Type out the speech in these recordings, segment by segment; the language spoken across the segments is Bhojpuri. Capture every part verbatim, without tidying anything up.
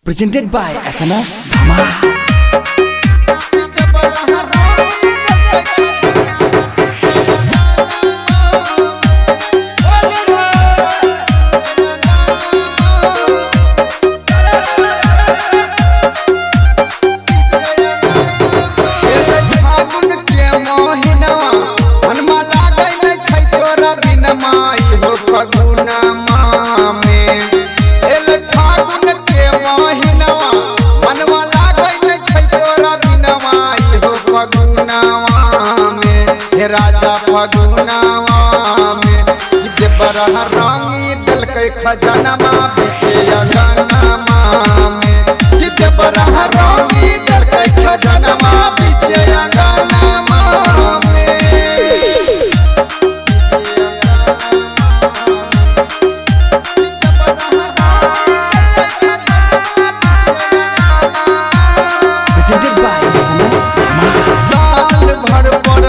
Presented by S M S Dhama. राजा फगुनावा में कि बरह रंगी दिल के खजनमा पीछे अंगनमा में कि बरह रंगी दिल के खजनमा पीछे अंगनमा में Presented by S M S Dhama. साल भर पर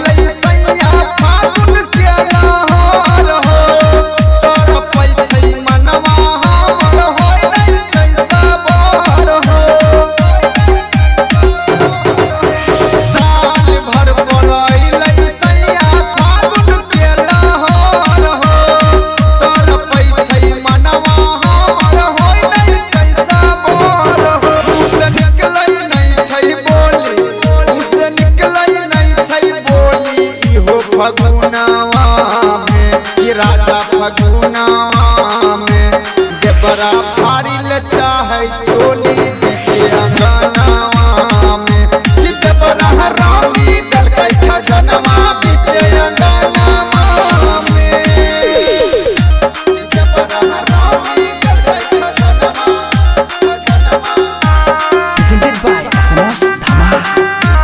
फगुनावा में कि राजा फगुनावा में देवरा फाड़िल चाहे चोली बीचे अंगनावा में कि देवरा रंगी दल के खजनमा बीचे अंगनावा में देवरा रंगी दल के खजनमा खजनमा Presented by S M S Dhama.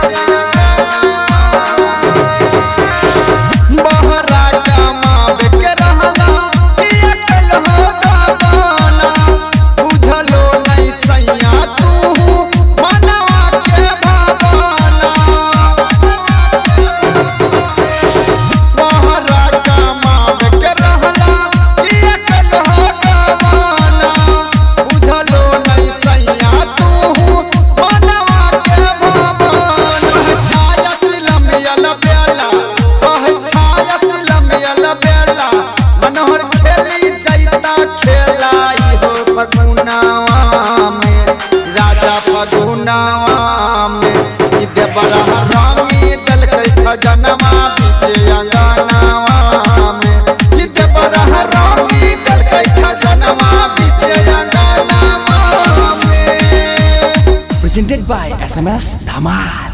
फगुनावा में राजा फगुनावा में कि देवरा रंगी दल के खजनमा पीछे अंगनावा में कि देवरा रंगी दल के खजनमा पीछे अंगनावा में Presented by S M S Dhama.